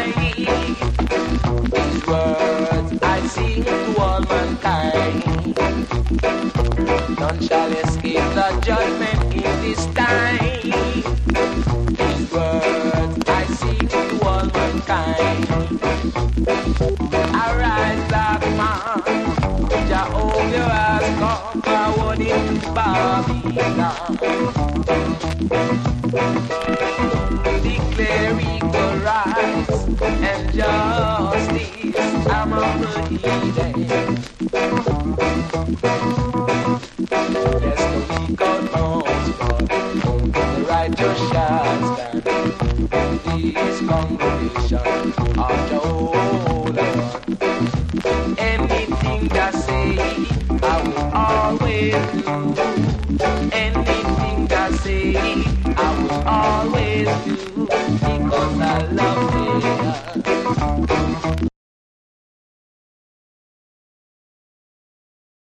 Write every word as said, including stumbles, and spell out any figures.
These words I sing to all mankind. None shall escape the judgment in this time. These words I sing to all mankind. Arise, black man, Jehovah has come forward into Babylon. Declare equal rights and justice among the heathen. There's no weak out bones, but the righteous shall stand. This congregation of Jehovah, anything that say I will always do. Anything that say I will always do, because I love